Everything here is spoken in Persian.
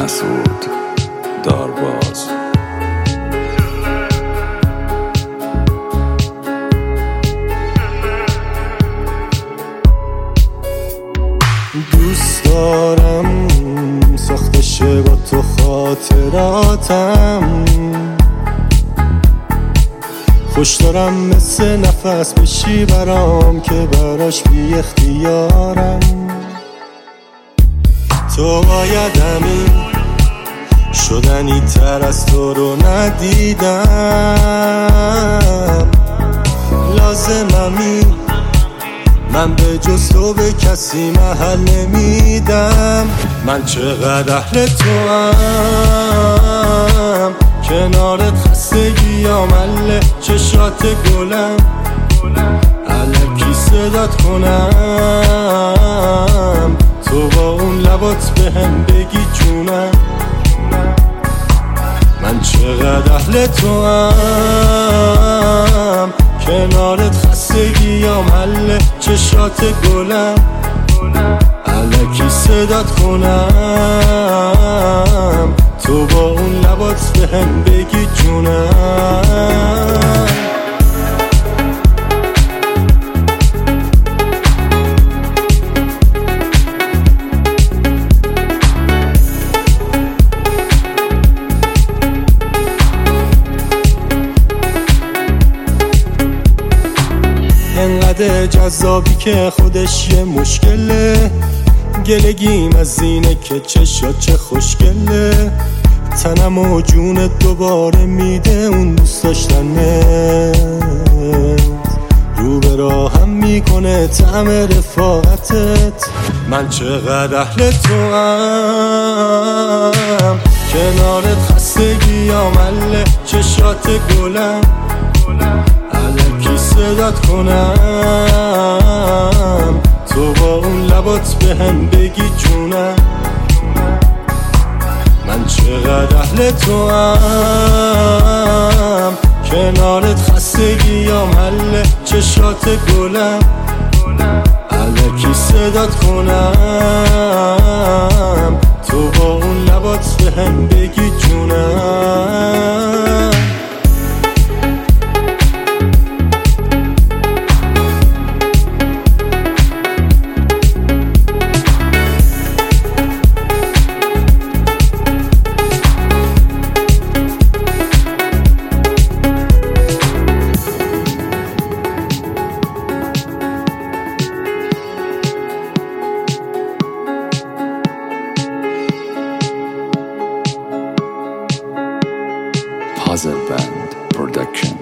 مسعود دارباز. دوست دارم ساخته شه با تو خاطراتم، خوش دارم مثل نفس بشی برام که براش بی اختیارم. تو باید همین شدنی تر از تو رو ندیدم، لازممی من به جز تو به کسی محل نمیدم. من چقدر اهل تو هم، کنارت خستگی آمله چشات گلم، الکی صدات کنم تو با اون لبات بهم بگی جونم. من چقدر اهل تو هم، کنارت خستگی آمله چشات گلم، الکی صدات کنم تو با اون لبات بهم بگی جونم. انقدر جذابی که خودش یه مشکله، گلگیم از اینه که چشات چه خوشگله، تنم و جونت دوباره میده اون دوست داشتنه، رو به راهم میکنه طعم رفاقتت. من چقدر اهل تو هم، کنارت خستگی آمله چشات گلم، الکی صدات کنم تو با اون لبات بهم بگی جونم. من چقدر اهل تو هم، کنارت خستگی آمله چشات گلم، الکی صدات کنم تو با اون لبات بهم بگی جونم. Puzzle Band Production.